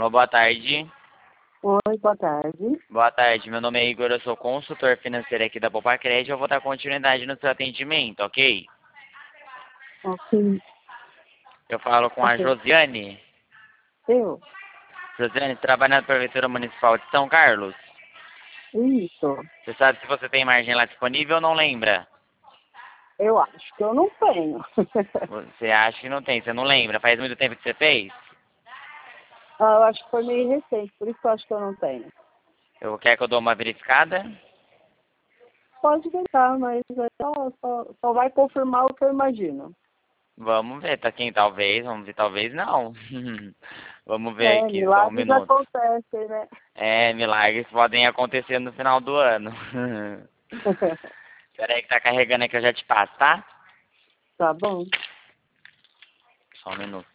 Alô, boa tarde. Oi, boa tarde. Boa tarde, meu nome é Igor, eu sou consultor financeiro aqui da Poupa Crédito. Eu vou dar continuidade no seu atendimento, ok? Ok. Eu falo com a Ok. Josiane. Eu? Josiane, trabalha na Prefeitura Municipal de São Carlos. Isso. Você sabe se você tem margem lá disponível ou não lembra? Eu acho que eu não tenho. Você acha que não tem, você não lembra? Faz muito tempo que você fez? Eu acho que foi meio recente, por isso que eu acho que eu não tenho. Eu quero que eu dou uma verificada? Pode tentar, mas só vai confirmar o que eu imagino. Vamos ver, tá quem talvez, vamos ver, talvez não. Vamos ver aqui, só um Milagres minuto. acontecem, né? Milagres podem acontecer no final do ano. Espera aí que tá carregando aí que eu já te passo, tá? Tá bom. Só um minuto.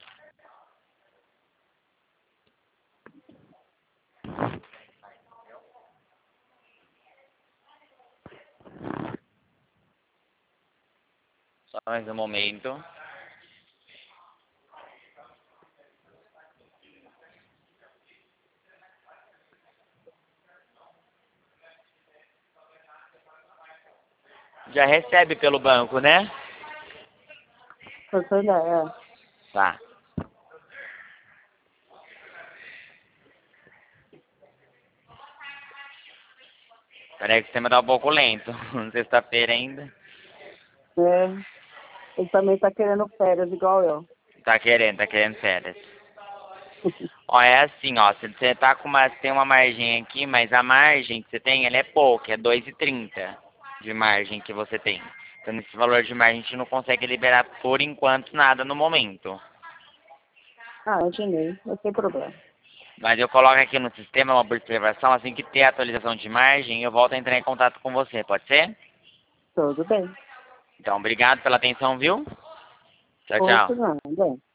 Só mais um momento. Já recebe pelo banco, né? Você é. Tá. Espera aí que o sistema tá um pouco lento. Sexta-feira ainda. É. Ele também tá querendo férias, igual eu. Tá querendo férias. Ó, é assim, ó, você tá com tem uma margem aqui, mas a margem que você tem, ela é pouca, é 2,30 de margem que você tem. Então, nesse valor de margem, a gente não consegue liberar, por enquanto, nada no momento. Ah, imaginei. Não tem problema. Mas eu coloco aqui no sistema uma observação, assim que ter atualização de margem, eu volto a entrar em contato com você, pode ser? Tudo bem. Então, obrigado pela atenção, viu? Tchau, Ou tchau. se não, bem.